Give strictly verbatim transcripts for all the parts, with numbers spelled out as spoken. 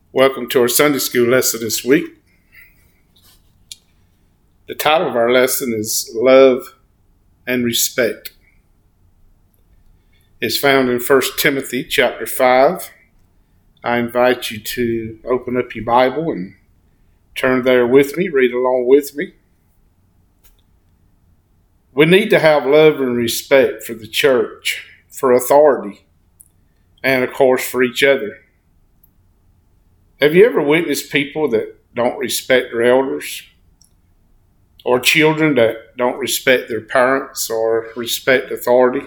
Welcome to our Sunday school lesson this week. The title of our lesson is Love and Respect. It's found in First Timothy chapter five. I invite you to open up your Bible and turn there with me, read along with me. We need to have love and respect for the church, for authority, and of course for each other. Have you ever witnessed people that don't respect their elders? Or children that don't respect their parents or respect authority?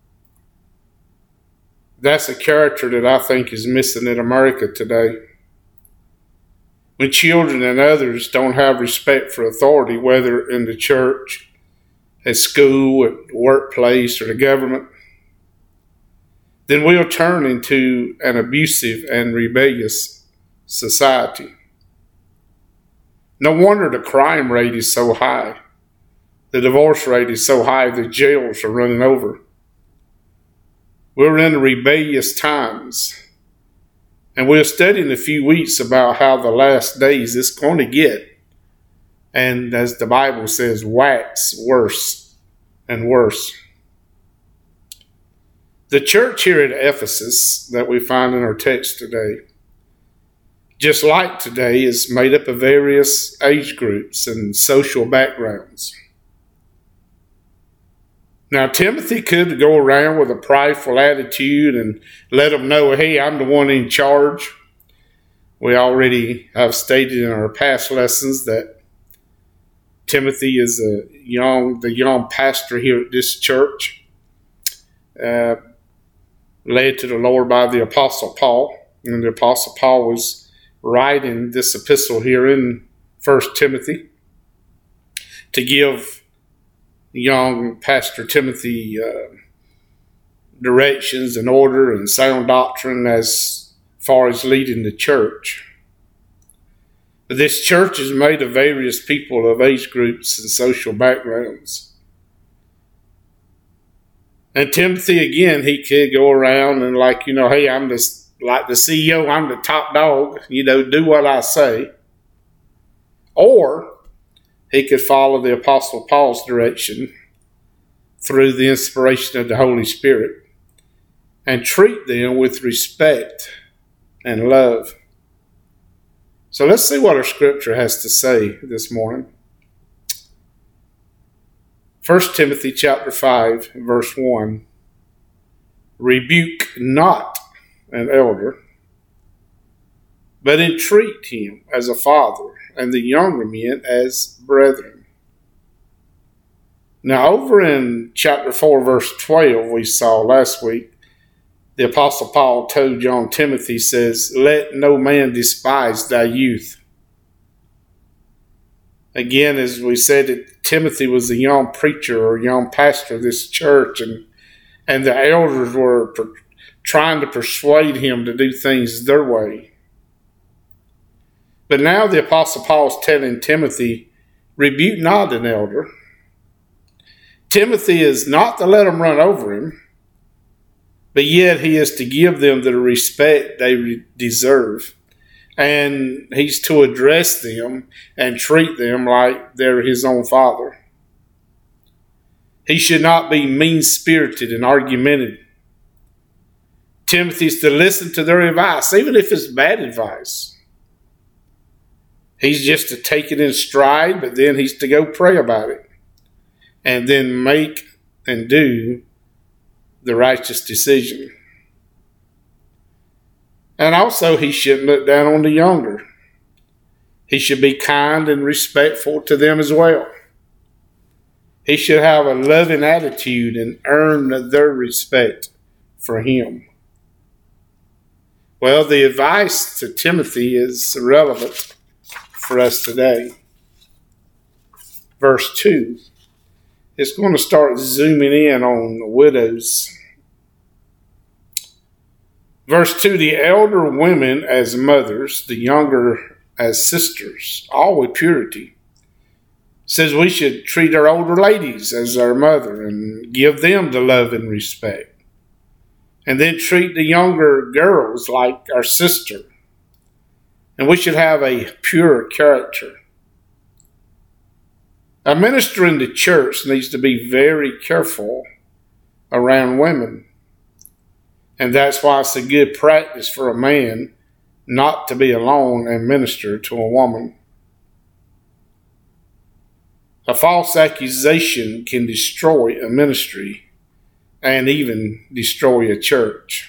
That's a character that I think is missing in America today. When children and others don't have respect for authority, whether in the church, at school, at the workplace, or the government, then we'll turn into an abusive and rebellious society. No wonder the crime rate is so high. The divorce rate is so high, the jails are running over. We're in rebellious times. And we'll study in a few weeks about how the last days it's going to get. And as the Bible says, wax worse and worse. The church here at Ephesus that we find in our text today, just like today, is made up of various age groups and social backgrounds. Now, Timothy could go around with a prideful attitude and let them know, hey, I'm the one in charge. We already have stated in our past lessons that Timothy is a young, the young pastor here at this church, uh, led to the Lord by the Apostle Paul. And the Apostle Paul was writing this epistle here in First Timothy to give young Pastor Timothy uh, directions and order and sound doctrine as far as leading the church. But this church is made of various people of age groups and social backgrounds. And Timothy, again, he could go around and like, you know, hey, I'm this like the C E O, I'm the top dog, you know, do what I say. Or he could follow the Apostle Paul's direction through the inspiration of the Holy Spirit and treat them with respect and love. So let's see what our scripture has to say this morning. First Timothy chapter five, verse one. Rebuke not an elder, but entreat him as a father, and the younger men as brethren. Now, over in chapter four, verse twelve, we saw last week, the Apostle Paul told young Timothy, says, let no man despise thy youth. Again, as we said, that Timothy was a young preacher or young pastor of this church, and, and the elders were trying to persuade him to do things their way. But now the Apostle Paul is telling Timothy, rebuke not an elder. Timothy is not to let them run over him, but yet he is to give them the respect they deserve. And he's to address them and treat them like they're his own father. He should not be mean-spirited and argumentative. Timothy's to listen to their advice, even if it's bad advice. He's just to take it in stride, but then he's to go pray about it and then make and do the righteous decision. And also, he shouldn't look down on the younger. He should be kind and respectful to them as well. He should have a loving attitude and earn their respect for him. Well, the advice to Timothy is relevant for us today. Verse two. It's going to start zooming in on the widows. Verse two, the elder women as mothers, the younger as sisters, all with purity. Says we should treat our older ladies as our mother and give them the love and respect. And then treat the younger girls like our sister. And we should have a pure character. A minister in the church needs to be very careful around women. And that's why it's a good practice for a man not to be alone and minister to a woman. A false accusation can destroy a ministry and even destroy a church.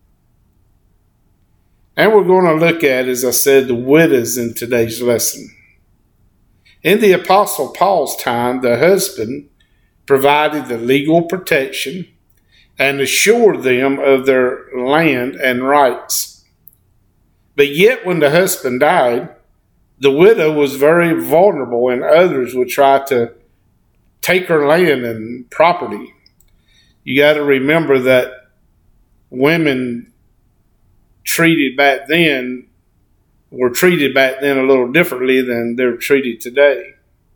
And we're going to look at, as I said, the widows in today's lesson. In the Apostle Paul's time, the husband provided the legal protection and assured them of their land and rights. But yet when the husband died, the widow was very vulnerable, and others would try to take her land and property. You got to remember that women treated back then were treated back then a little differently than they're treated today.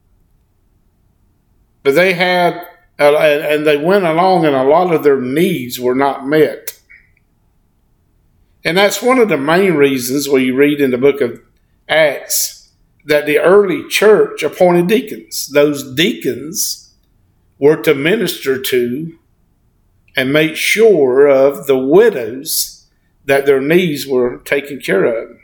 But they had, uh, and they went along, and a lot of their needs were not met. And that's one of the main reasons when you read in the book of Acts that the early church appointed deacons. Those deacons were to minister to and make sure of the widows that their needs were taken care of.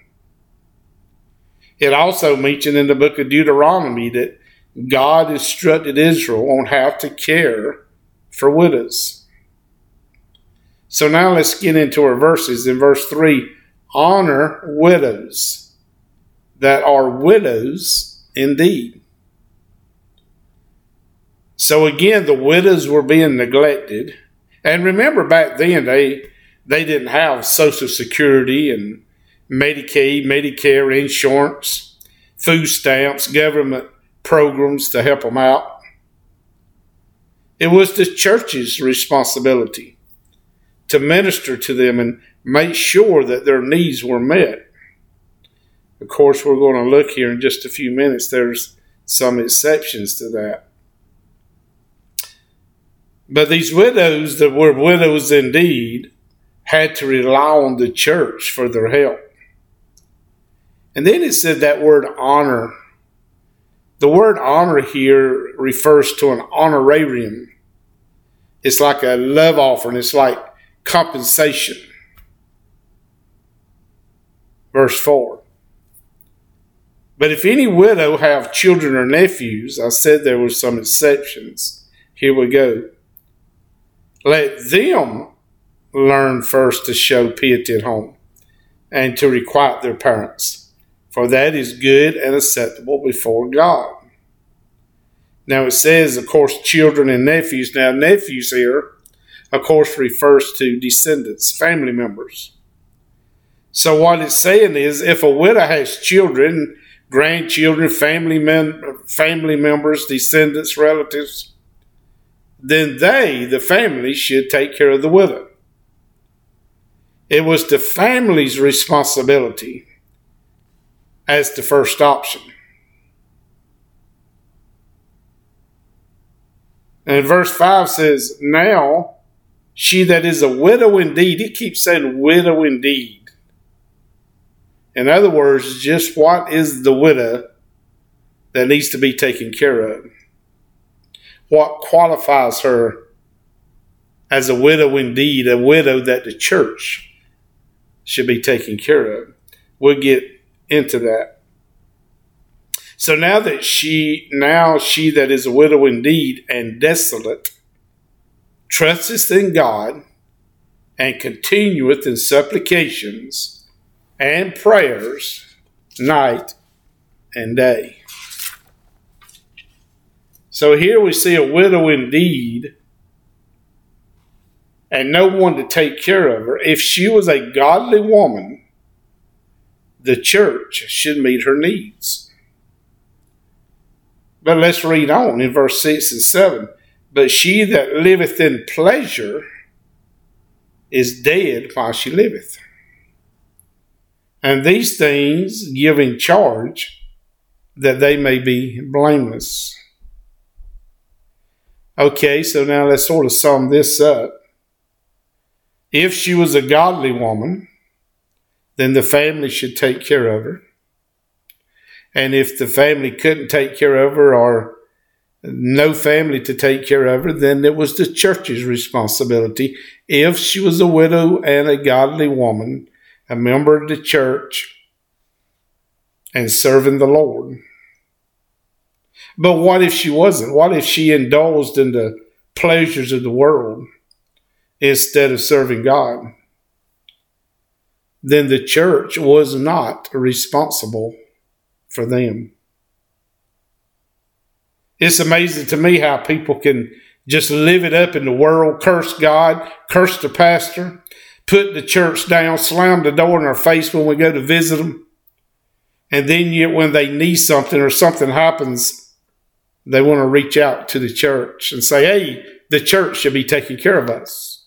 It also mentioned in the book of Deuteronomy that God instructed Israel on how to care for widows. So now let's get into our verses. In verse three, honor widows that are widows indeed. So again, the widows were being neglected. And remember back then, they They didn't have Social Security and Medicaid, Medicare insurance, food stamps, government programs to help them out. It was the church's responsibility to minister to them and make sure that their needs were met. Of course, we're going to look here in just a few minutes. There's some exceptions to that. But these widows that were widows indeed had to rely on the church for their help. And then it said that word honor. The word honor here refers to an honorarium. It's like a love offering. It's like compensation. Verse four. But if any widow have children or nephews, I said there were some exceptions. Here we go. Let them learn first to show piety at home and to requite their parents, for that is good and acceptable before God. Now it says, of course, children and nephews. Now nephews here, of course, refers to descendants, family members. So what it's saying is, if a widow has children, grandchildren, family, mem- family members, descendants, relatives, then they, the family, should take care of the widow. It was the family's responsibility as the first option. And verse five says, now she that is a widow indeed. He keeps saying widow indeed. In other words, just what is the widow that needs to be taken care of? What qualifies her as a widow indeed, a widow that the church should be taken care of? We'll get into that. So now that she, now she that is a widow indeed and desolate, trusteth in God and continueth in supplications and prayers night and day. So here we see a widow indeed and no one to take care of her. If she was a godly woman, the church should meet her needs. But let's read on in verse six and seven. But she that liveth in pleasure is dead while she liveth. And these things give in charge that they may be blameless. Okay, so now let's sort of sum this up. If she was a godly woman, then the family should take care of her. And if the family couldn't take care of her or no family to take care of her, then it was the church's responsibility if she was a widow and a godly woman, a member of the church, and serving the Lord. But what if she wasn't? What if she indulged in the pleasures of the world instead of serving God? Then the church was not responsible for them. It's amazing to me how people can just live it up in the world, curse God, curse the pastor, put the church down, slam the door in our face when we go to visit them. And then yet when they need something or something happens, they want to reach out to the church and say, hey, the church should be taking care of us.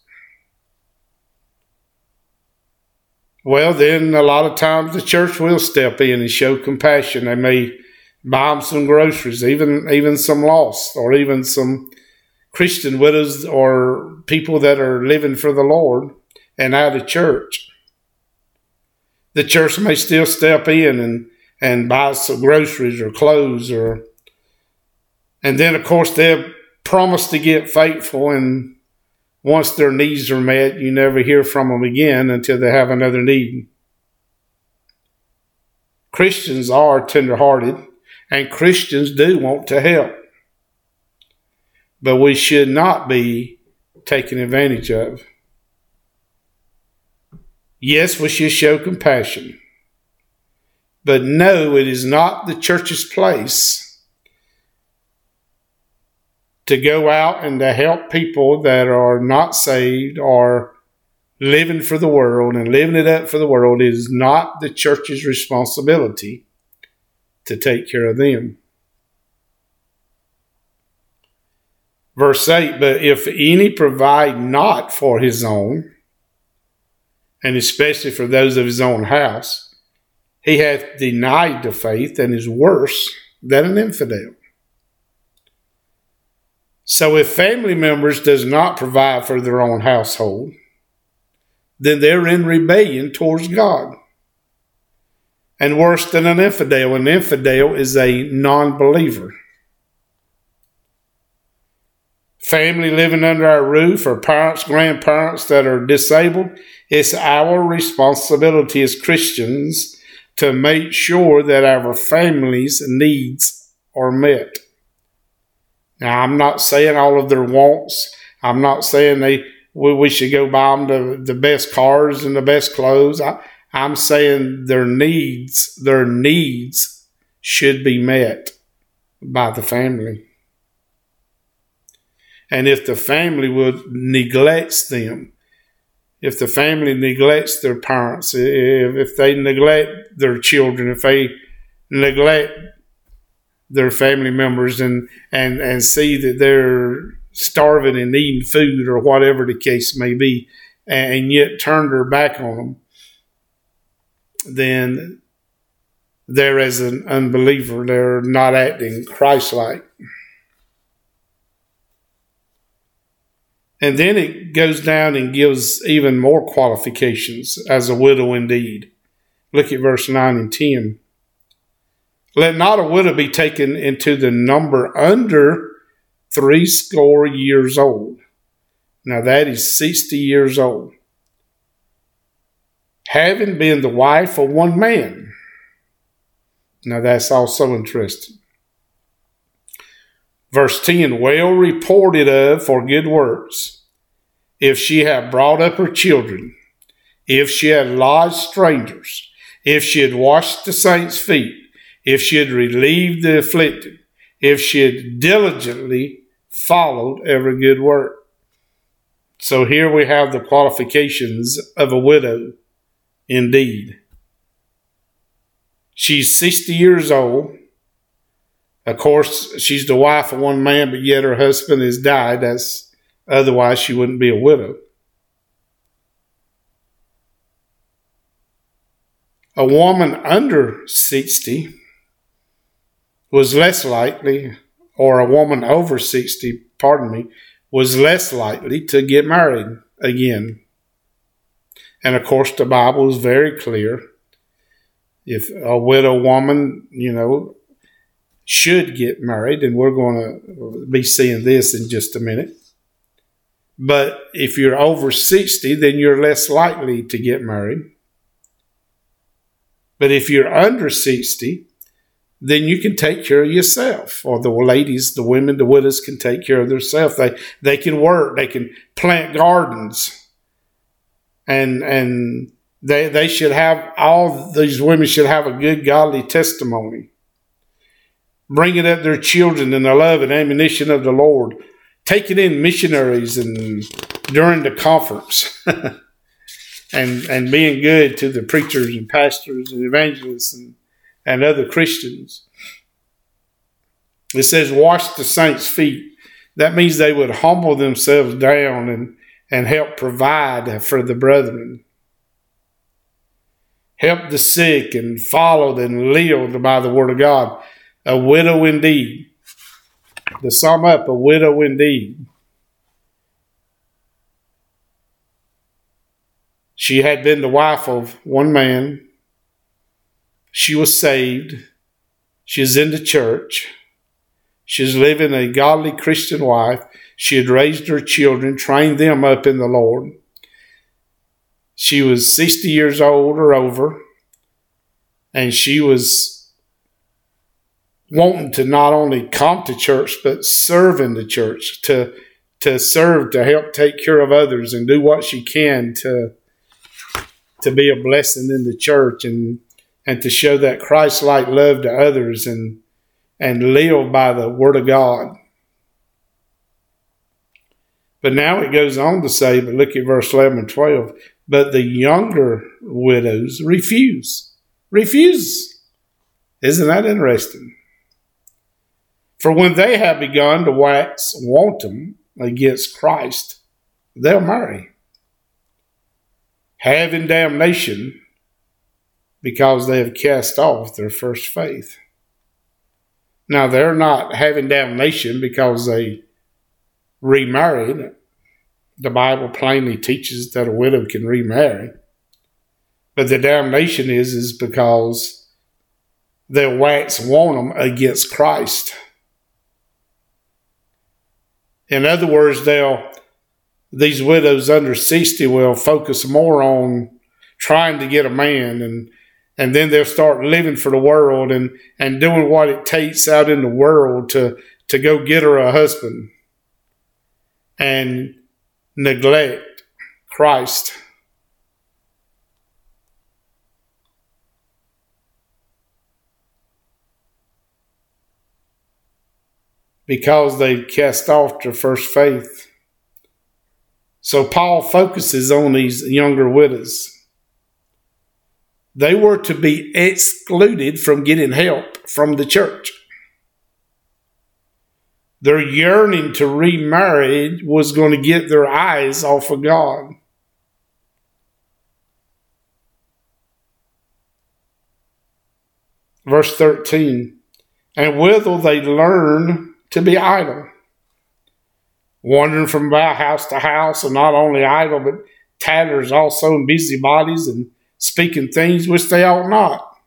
Well, then a lot of times the church will step in and show compassion. They may buy them some groceries, even, even some lost, or even some Christian widows or people that are living for the Lord and out of church. The church may still step in and, and buy some groceries or clothes, or and then, of course, they'll promise to get faithful, and once their needs are met, you never hear from them again until they have another need. Christians are tenderhearted, and Christians do want to help. But we should not be taken advantage of. Yes, we should show compassion. But no, it is not the church's place to go out and to help people that are not saved or living for the world and living it up for the world. It is not the church's responsibility to take care of them. Verse eight, but if any provide not for his own, and especially for those of his own house, he hath denied the faith and is worse than an infidel. So if family members does not provide for their own household, then they're in rebellion towards God. And worse than an infidel, an infidel is a non-believer. Family living under our roof, or parents, grandparents that are disabled, it's our responsibility as Christians to make sure that our family's needs are met. Now, I'm not saying all of their wants. I'm not saying they we, we should go buy them the, the best cars and the best clothes. I, I'm saying their needs, their needs should be met by the family. And if the family would neglects them, if the family neglects their parents, if, if they neglect their children, if they neglect their family members and, and, and see that they're starving and needing food or whatever the case may be, and yet turn their back on them, then they're as an unbeliever. They're not acting Christ-like. And then it goes down and gives even more qualifications as a widow indeed. Look at verse nine and ten. Let not a widow be taken into the number under threescore years old. Now that is sixty years old. Having been the wife of one man. Now that's also interesting. Verse ten, well reported of for good works, if she had brought up her children, if she had lodged strangers, if she had washed the saints' feet, if she had relieved the afflicted, if she had diligently followed every good work. So here we have the qualifications of a widow indeed. She's sixty years old. Of course, she's the wife of one man, but yet her husband has died. That's otherwise she wouldn't be a widow. A woman under sixty was less likely, or a woman over sixty, pardon me, was less likely to get married again. And of course, the Bible is very clear if a widow woman, you know, should get married, and we're going to be seeing this in just a minute. But if you're over sixty, then you're less likely to get married. But if you're under sixty, then you can take care of yourself. Or the ladies, the women, the widows can take care of themselves. They they can work. They can plant gardens. And and they they should have, all these women should have a good godly testimony. Bringing up their children in the love and admonition of the Lord. Taking in missionaries and during the conference. and and being good to the preachers and pastors and evangelists and, and other Christians. It says, wash the saints' feet. That means they would humble themselves down and, and help provide for the brethren. Help the sick and followed and lived by the word of God. A widow indeed. To sum up, a widow indeed. She had been the wife of one man. She was saved. She is in the church. She is living a godly Christian life. She had raised her children, trained them up in the Lord. She was sixty years old or over, and she was wanting to not only come to church, but serve in the church, to, to serve, to help take care of others and do what she can to, to be a blessing in the church and, and to show that Christ-like love to others and, and live by the word of God. But now it goes on to say, but look at verse eleven and twelve, but the younger widows refuse. Refuse. Isn't that interesting? For when they have begun to wax wanton against Christ, they'll marry, having damnation because they have cast off their first faith. Now, they're not having damnation because they remarried. The Bible plainly teaches that a widow can remarry. But the damnation is, is because they'll wax wanton against Christ. In other words, they'll, these widows under sixty will focus more on trying to get a man, and and then they'll start living for the world and, and doing what it takes out in the world to, to go get her a husband and neglect Christ. Because they cast off their first faith. So Paul focuses on these younger widows. They were to be excluded from getting help from the church. Their yearning to remarry was going to get their eyes off of God. Verse thirteen, and withal they learn to be idle, wandering from house to house, and not only idle, but tattlers also, and busybodies, and speaking things which they ought not.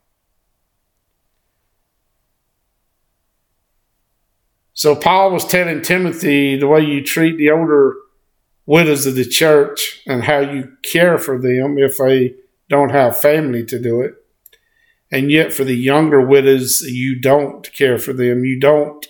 So Paul was telling Timothy the way you treat the older widows of the church and how you care for them if they don't have family to do it. And yet for the younger widows, you don't care for them. You don't.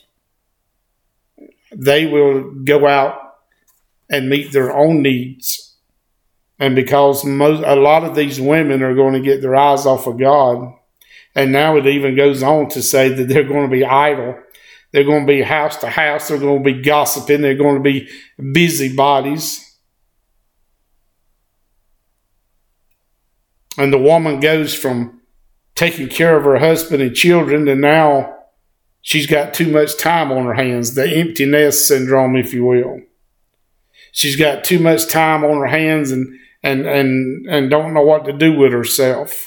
They will go out and meet their own needs. And because most, a lot of these women are going to get their eyes off of God. And now it even goes on to say that they're going to be idle. They're going to be house to house. They're going to be gossiping. They're going to be busybodies. And the woman goes from taking care of her husband and children to now she's got too much time on her hands. The empty nest syndrome, if you will. She's got too much time on her hands and and and, and don't know what to do with herself.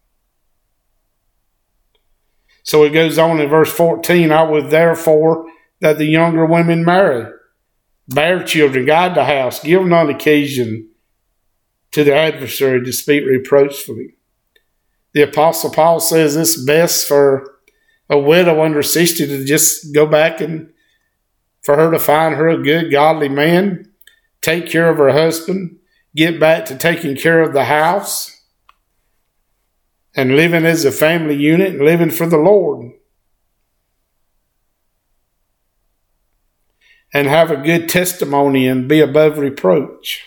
So it goes on in verse fourteen, I would therefore that the younger women marry, bear children, guide the house, give none occasion to the adversary to speak reproachfully. The Apostle Paul says it's best for a widow under sixty to just go back and for her to find her a good, godly man, take care of her husband, get back to taking care of the house, and living as a family unit and living for the Lord. And have a good testimony and be above reproach.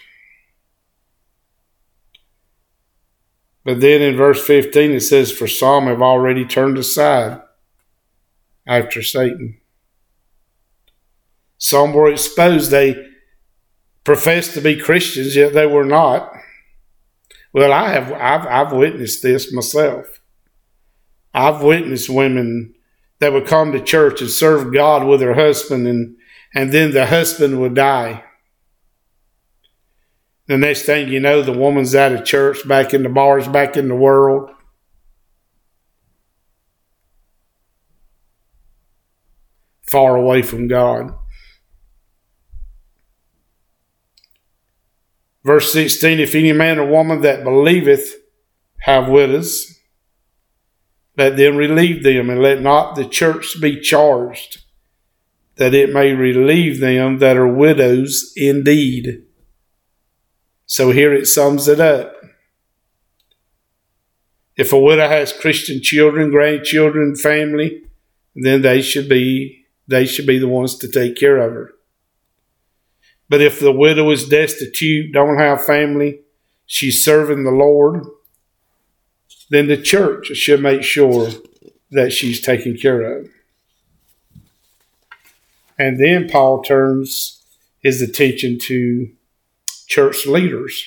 But then in verse fifteen it says, for some have already turned aside after Satan. Some were exposed. They professed to be Christians, yet they were not. Well, I have I've, I've witnessed this myself. I've witnessed women that would come to church and serve God with their husband, and, and then the husband would die. The next thing you know, the woman's out of church, back in the bars, back in the world. Far away from God. Verse sixteen, if any man or woman that believeth have widows, let them relieve them, and let not the church be charged, that it may relieve them that are widows indeed. So here it sums it up. If a widow has Christian children, grandchildren, family, then they should be they should be the ones to take care of her. But if the widow is destitute, don't have family, she's serving the Lord, then the church should make sure that she's taken care of. And then Paul turns his attention to church leaders.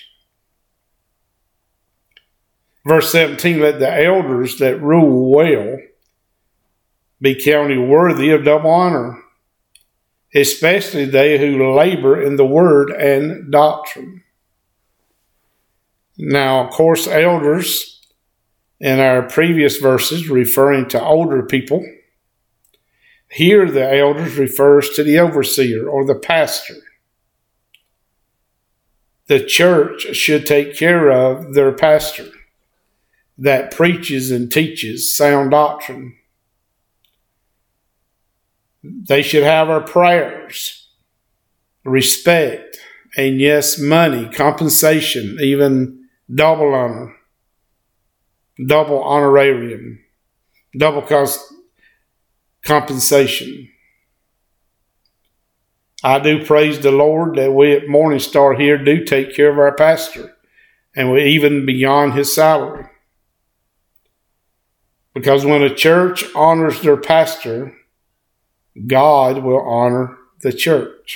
Verse seventeen, let the elders that rule well be counted worthy of double honor, especially they who labor in the word and doctrine. Now, of course, elders in our previous verses referring to older people. Here the elders refers to the overseer or the pastor. The church should take care of their pastor that preaches and teaches sound doctrine. They should have our prayers, respect, and yes, money, compensation, even double honor, double honorarium, double cost compensation. I do praise the Lord that we at Morning Star here do take care of our pastor, and we even beyond his salary. Because when a church honors their pastor, God will honor the church.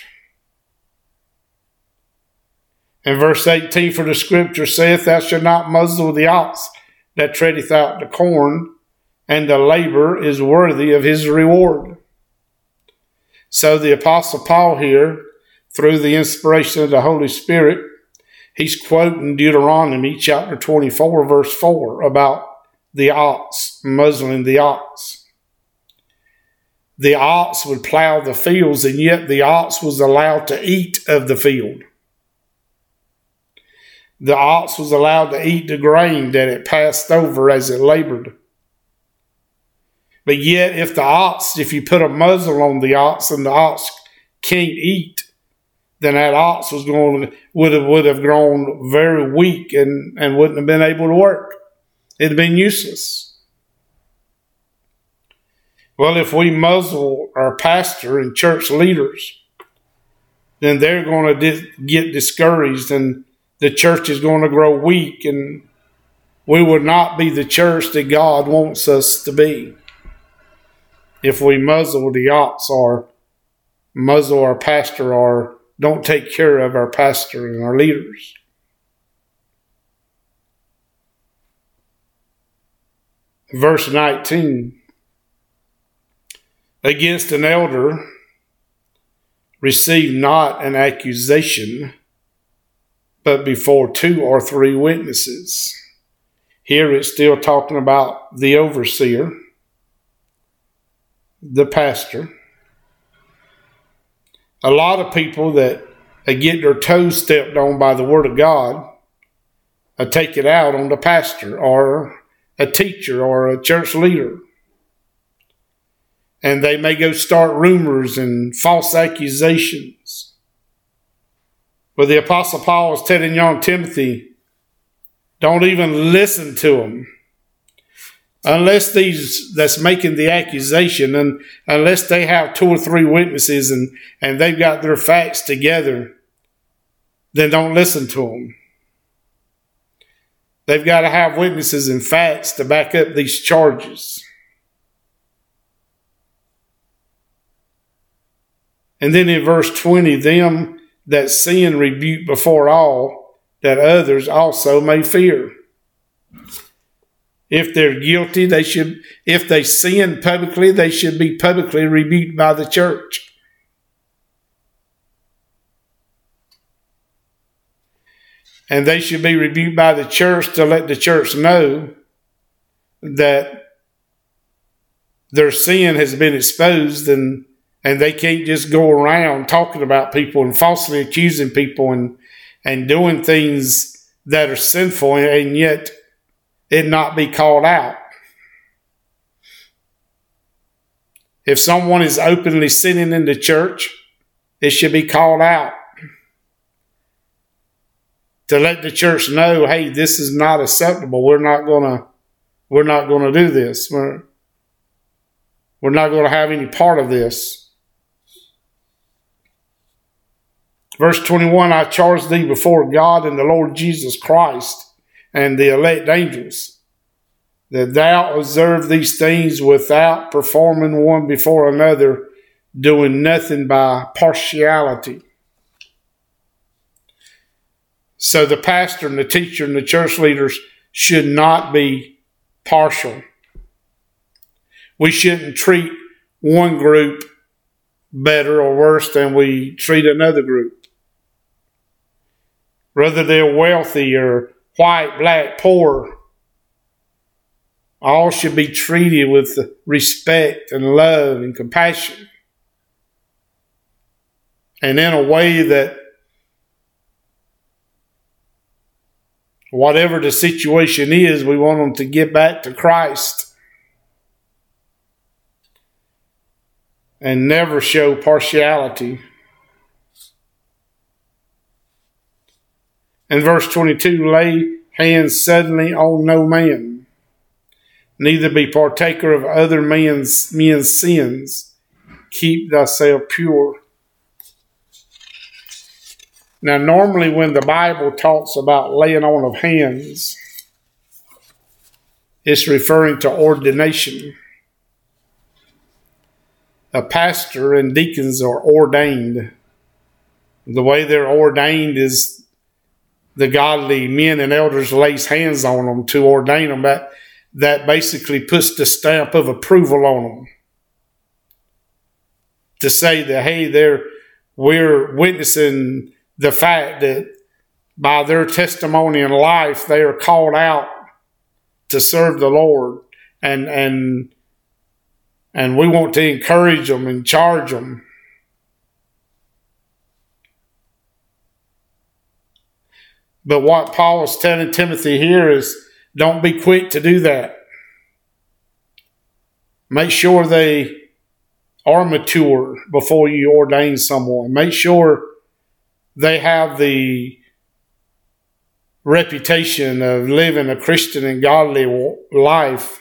In verse eighteen, for the scripture saith, thou shalt not muzzle the ox that treadeth out the corn, and the labor is worthy of his reward. So the Apostle Paul here, through the inspiration of the Holy Spirit, he's quoting Deuteronomy chapter twenty-four, verse four, about the ox, muzzling the ox. The ox would plow the fields, and yet the ox was allowed to eat of the field. The ox was allowed to eat the grain that it passed over as it labored. But yet if the ox, if you put a muzzle on the ox and the ox can't eat, then that ox was going to, would have, would have grown very weak and, and wouldn't have been able to work. It'd have been useless. Well, if we muzzle our pastor and church leaders, then they're going to dis- get discouraged, and the church is going to grow weak, and we would not be the church that God wants us to be if we muzzle the ox or muzzle our pastor or don't take care of our pastor and our leaders. Verse nineteen. Against an elder, receive not an accusation, but before two or three witnesses. Here it's still talking about the overseer, the pastor. A lot of people that they get their toes stepped on by the Word of God, I take it out on the pastor, or a teacher or a church leader. And they may go start rumors and false accusations. But the Apostle Paul is telling young Timothy, don't even listen to them. Unless these that's making the accusation, and unless they have two or three witnesses and, and they've got their facts together, then don't listen to them. They've got to have witnesses and facts to back up these charges. And then in verse twenty, them that sin rebuke before all, that others also may fear. If they're guilty, they should, if they sin publicly, they should be publicly rebuked by the church. And they should be rebuked by the church to let the church know that their sin has been exposed, and, and they can't just go around talking about people and falsely accusing people and, and doing things that are sinful and yet it not be called out. If someone is openly sinning in the church, it should be called out to let the church know, hey, this is not acceptable. We're not gonna, we're not gonna do this. We're, we're not gonna have any part of this. Verse twenty-one, I charge thee before God and the Lord Jesus Christ and the elect angels, that thou observe these things without performing one before another, doing nothing by partiality. So the pastor and the teacher and the church leaders should not be partial. We shouldn't treat one group better or worse than we treat another group. Whether they're wealthy or white, black, poor, all should be treated with respect and love and compassion. And in a way that whatever the situation is, we want them to get back to Christ and never show partiality. In verse twenty-two, lay hands suddenly on no man, neither be partaker of other men's, men's sins. Keep thyself pure. Now, normally when the Bible talks about laying on of hands, it's referring to ordination. A pastor and deacons are ordained. The way they're ordained is the godly men and elders lays hands on them to ordain them. That, that basically puts the stamp of approval on them. To say that, hey, they're, we're witnessing the fact that by their testimony in life, they are called out to serve the Lord. And, and, and we want to encourage them and charge them. But what Paul is telling Timothy here is, don't be quick to do that. Make sure they are mature before you ordain someone. Make sure they have the reputation of living a Christian and godly life.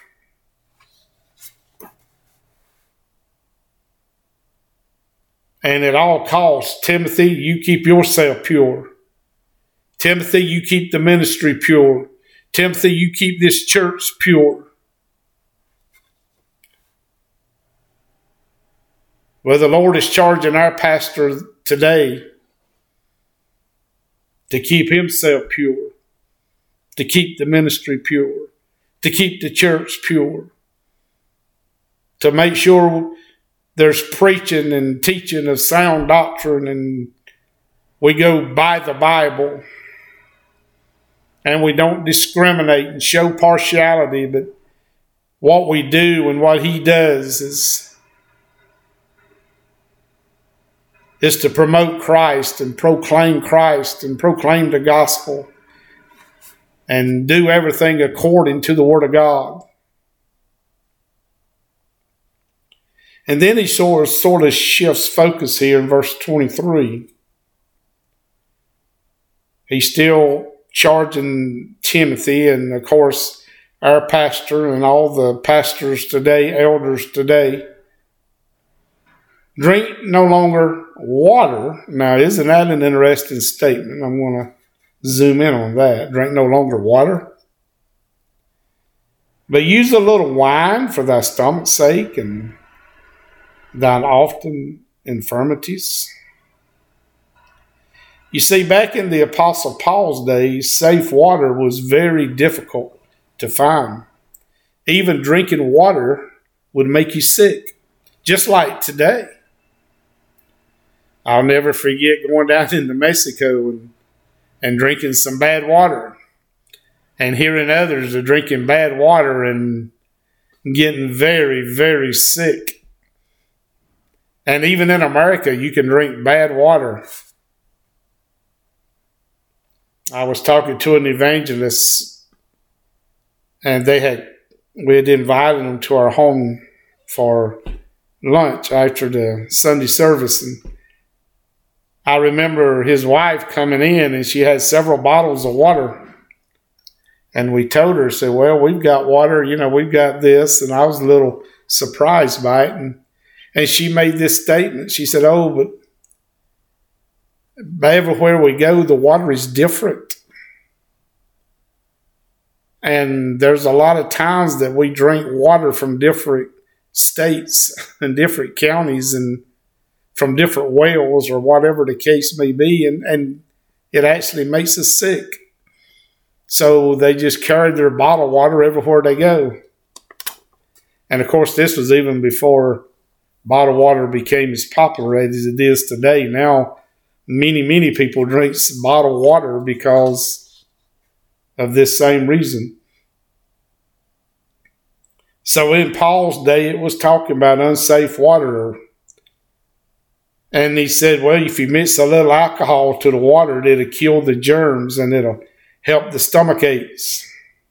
And at all costs, Timothy, you keep yourself pure. Timothy, you keep the ministry pure. Timothy, you keep this church pure. Well, the Lord is charging our pastor today to keep himself pure, to keep the ministry pure, to keep the church pure, to make sure there's preaching and teaching of sound doctrine, and we go by the Bible. And we don't discriminate and show partiality, but what we do and what he does is, is to promote Christ and proclaim Christ and proclaim the gospel and do everything according to the Word of God. And then he sort of, sort of shifts focus here in verse twenty-three. He's still charging Timothy, and of course, our pastor and all the pastors today, elders today, drink no longer water. Now, isn't that an interesting statement? I'm going to zoom in on that. Drink no longer water, but use a little wine for thy stomach's sake and thine often infirmities. You see, back in the Apostle Paul's days, safe water was very difficult to find. Even drinking water would make you sick, just like today. I'll never forget going down into Mexico and, and drinking some bad water and hearing others are drinking bad water and getting very, very sick. And even in America, you can drink bad water. I was talking to an evangelist, and they had we had invited them to our home for lunch after the Sunday service. And I remember his wife coming in, and she had several bottles of water. And we told her, said, well, we've got water, you know, we've got this. And I was a little surprised by it. And, and she made this statement. She said, oh, but everywhere we go, the water is different. And there's a lot of times that we drink water from different states and different counties and from different wells or whatever the case may be, and, and it actually makes us sick. So they just carry their bottled water everywhere they go. And of course, this was even before bottled water became as popular as it is today. Now, many, many people drink bottled water because of this same reason. So in Paul's day, it was talking about unsafe water. And he said, well, if you mix a little alcohol to the water, it'll kill the germs and it'll help the stomach aches.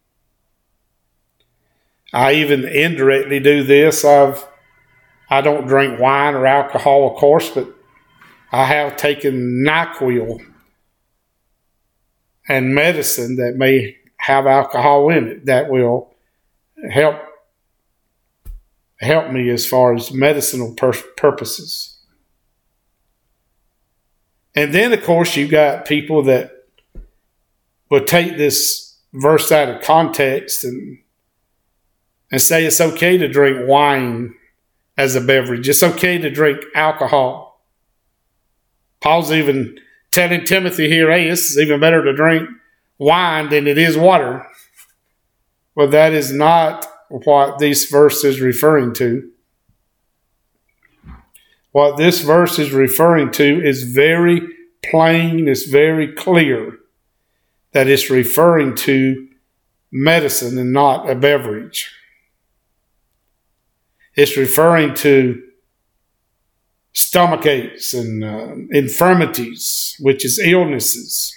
I even indirectly do this. I've, I don't drink wine or alcohol, of course, but I have taken NyQuil and medicine that may have alcohol in it that will help help me as far as medicinal pur- purposes. And then, of course, you got people that will take this verse out of context and and say it's okay to drink wine as a beverage. It's okay to drink alcohol. Paul's even telling Timothy here, hey, it's even better to drink wine than it is water. Well, that is not what this verse is referring to. What this verse is referring to is very plain, it's very clear that it's referring to medicine and not a beverage. It's referring to stomach aches and uh, infirmities, which is illnesses.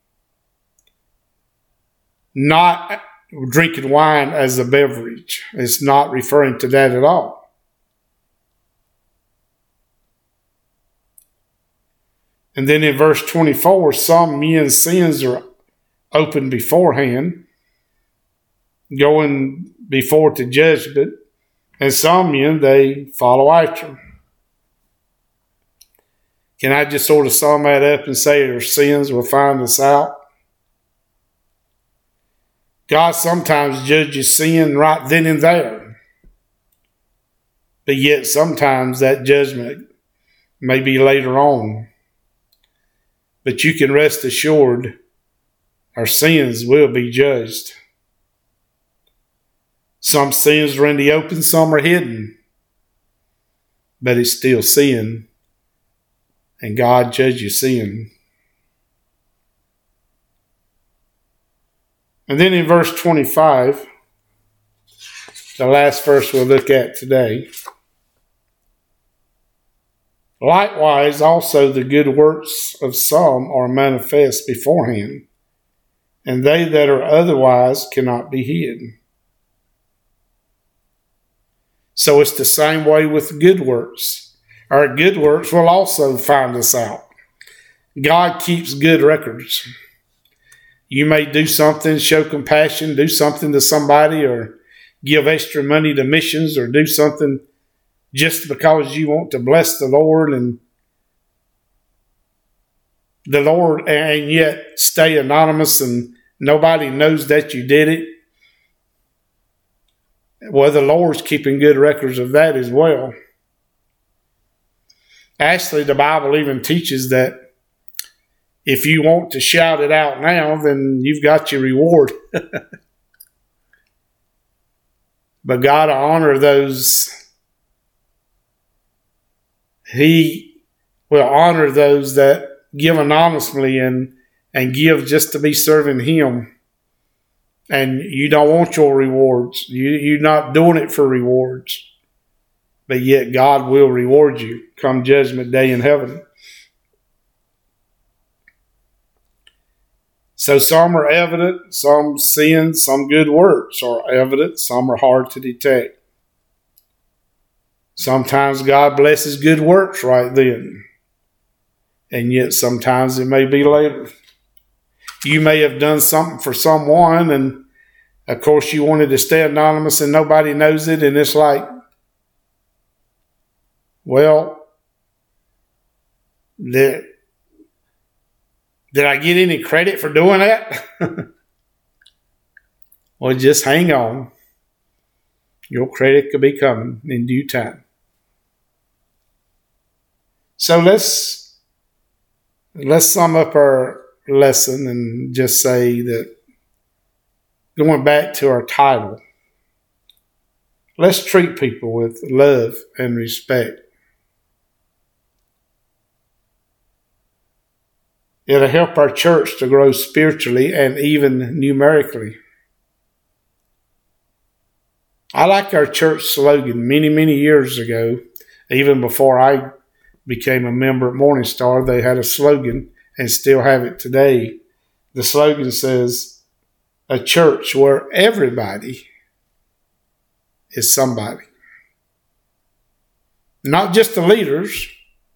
Not drinking wine as a beverage. It's not referring to that at all. And then in verse twenty-four, some men's sins are open beforehand, going before to judgment, and some men, they follow after. Can I just sort of sum that up and say their sins will find us out? God sometimes judges sin right then and there. But yet sometimes that judgment may be later on. But you can rest assured our sins will be judged. Some sins are in the open, some are hidden. But it's still sin. And God judges sin. And then in verse twenty-five, the last verse we'll look at today. Likewise, also the good works of some are manifest beforehand, and they that are otherwise cannot be hid. So it's the same way with good works. Our good works will also find us out. God keeps good records. You may do something, show compassion, do something to somebody, or give extra money to missions, or do something just because you want to bless the Lord and the Lord, and yet stay anonymous and nobody knows that you did it. Well, the Lord's keeping good records of that as well. Actually, the Bible even teaches that if you want to shout it out now, then you've got your reward. But God will honor those. He will honor those that give anonymously and, and give just to be serving Him. And you don't want your rewards. You, you're not doing it for rewards. But yet God will reward you come judgment day in heaven. So some are evident, some sins, some good works are evident, some are hard to detect. Sometimes God blesses good works right then. And yet sometimes it may be later. You may have done something for someone, and of course you wanted to stay anonymous and nobody knows it, and it's like, well, did, did I get any credit for doing that? Well, just hang on. Your credit could be coming in due time. So let's let's sum up our lesson and just say that, going back to our title, let's treat people with love and respect. It'll help our church to grow spiritually and even numerically. I like our church slogan many, many years ago, even before I became a member at Morning Star. They had a slogan and still have it today. The slogan says, a church where everybody is somebody. Not just the leaders,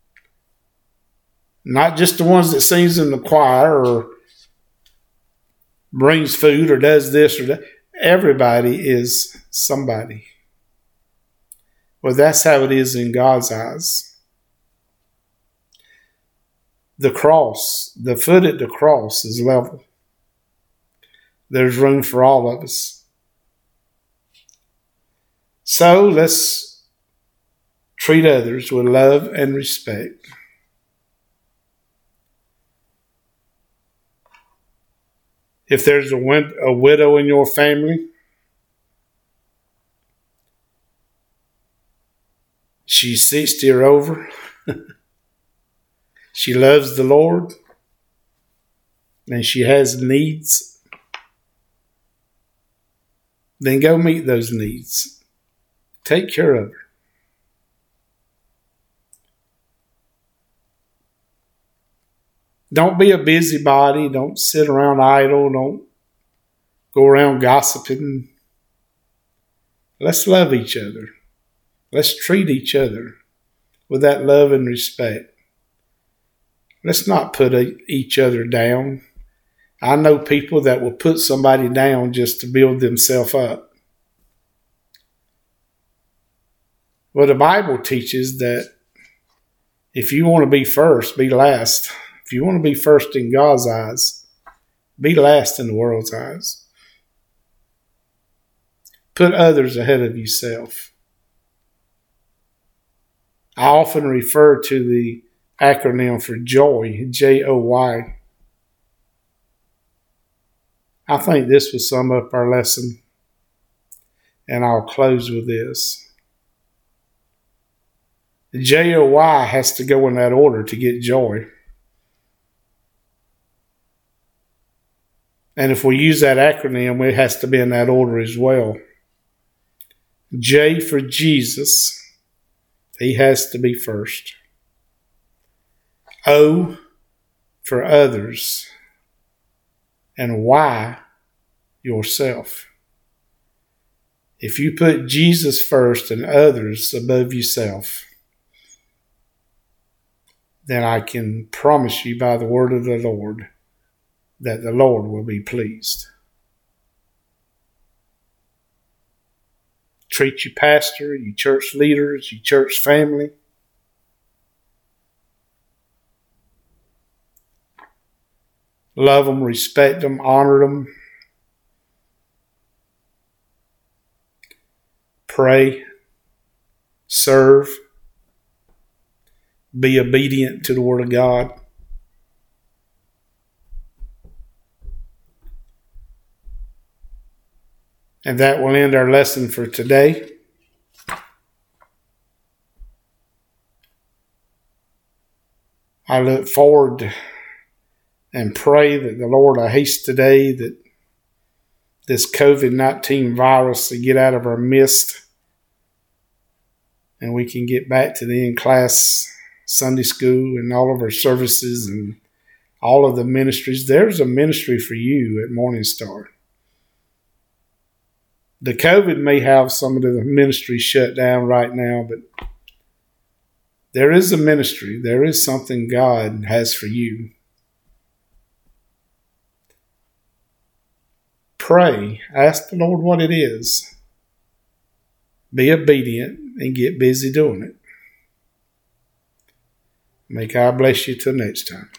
not just the ones that sings in the choir or brings food or does this or that. Everybody is somebody. Well, that's how it is in God's eyes. The cross, the foot at the cross is level. There's room for all of us. So let's treat others with love and respect. If there's a, wid- a widow in your family, she's sixty or over, she loves the Lord, and she has needs, then go meet those needs. Take care of her. Don't be a busybody. Don't sit around idle. Don't go around gossiping. Let's love each other. Let's treat each other with that love and respect. Let's not put each other down. I know people that will put somebody down just to build themselves up. Well, the Bible teaches that if you want to be first, be last. If you want to be first in God's eyes, be last in the world's eyes. Put others ahead of yourself. I often refer to the acronym for JOY, J O Y. I think this will sum up our lesson, and I'll close with this. The J O Y has to go in that order to get joy. And if we use that acronym, it has to be in that order as well. J for Jesus. He has to be first. O for others. and why yourself. If you put Jesus first and others above yourself, then I can promise you by the word of the Lord that the Lord will be pleased. Treat your pastor, your church leaders, your church family love them, respect them, honor them. Pray, serve, be obedient to the Word of God. And that will end our lesson for today. I look forward and pray that the Lord will haste today that this covid nineteen virus will get out of our midst and we can get back to the in-class Sunday school and all of our services and all of the ministries. There's a ministry for you at Morning Star. The COVID may have some of the ministries shut down right now, but there is a ministry. There is something God has for you. Pray. Ask the Lord what it is. Be obedient and get busy doing it. May God bless you till next time.